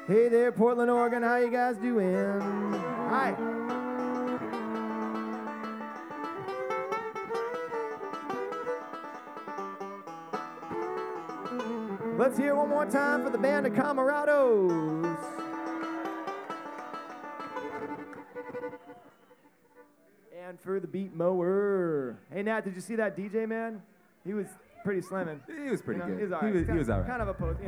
Hey there, Portland, Oregon. How you guys doing? Hi. Let's hear one more time for the band of Camarados. And for the beat mower. Hey, Nat, did you see that DJ, man? He was pretty slamming. He was pretty good. He was all right. He was all right. Kind of a post,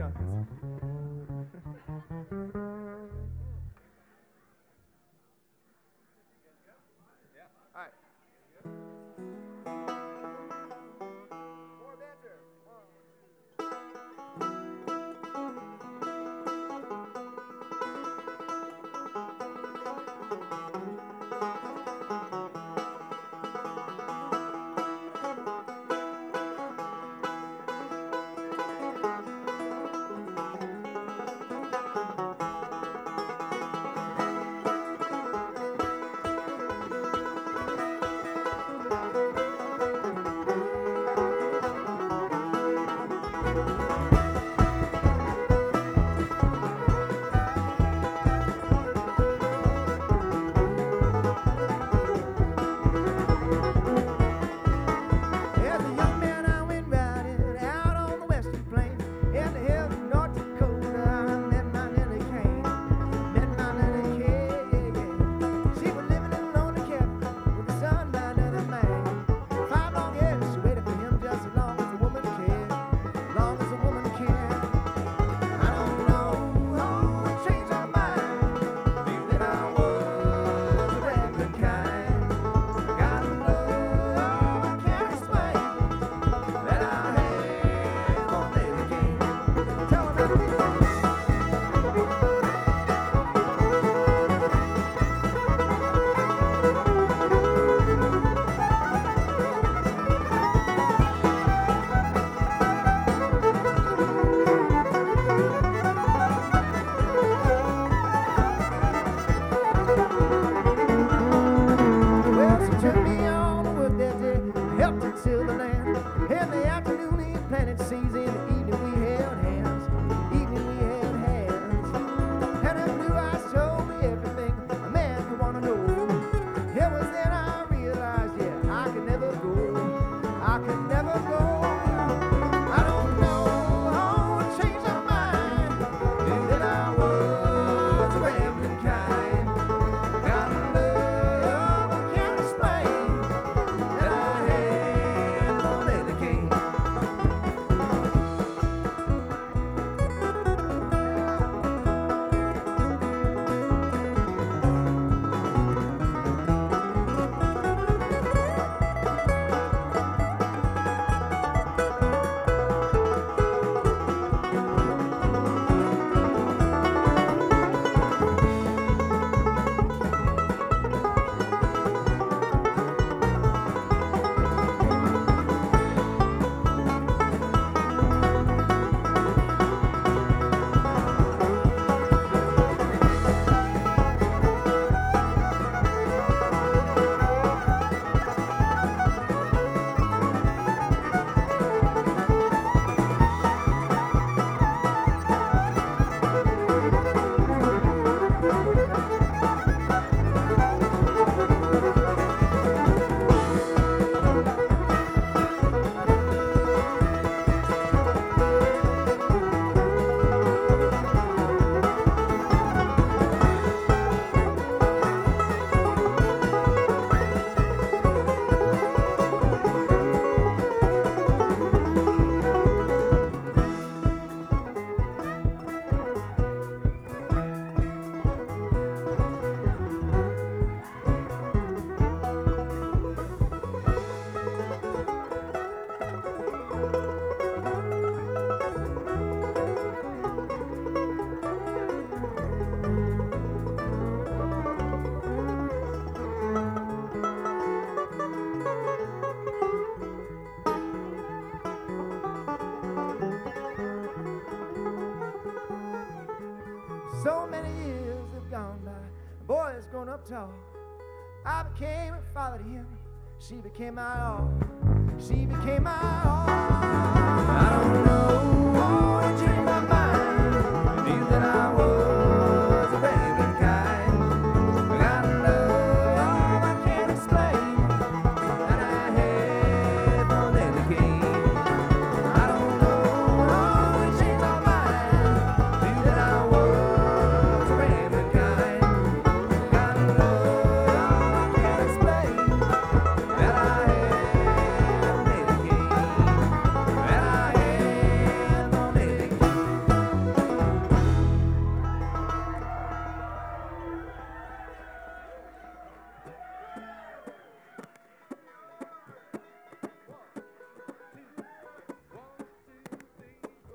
So many years have gone by. The boy has grown up tall. I became a father to him. She became my all.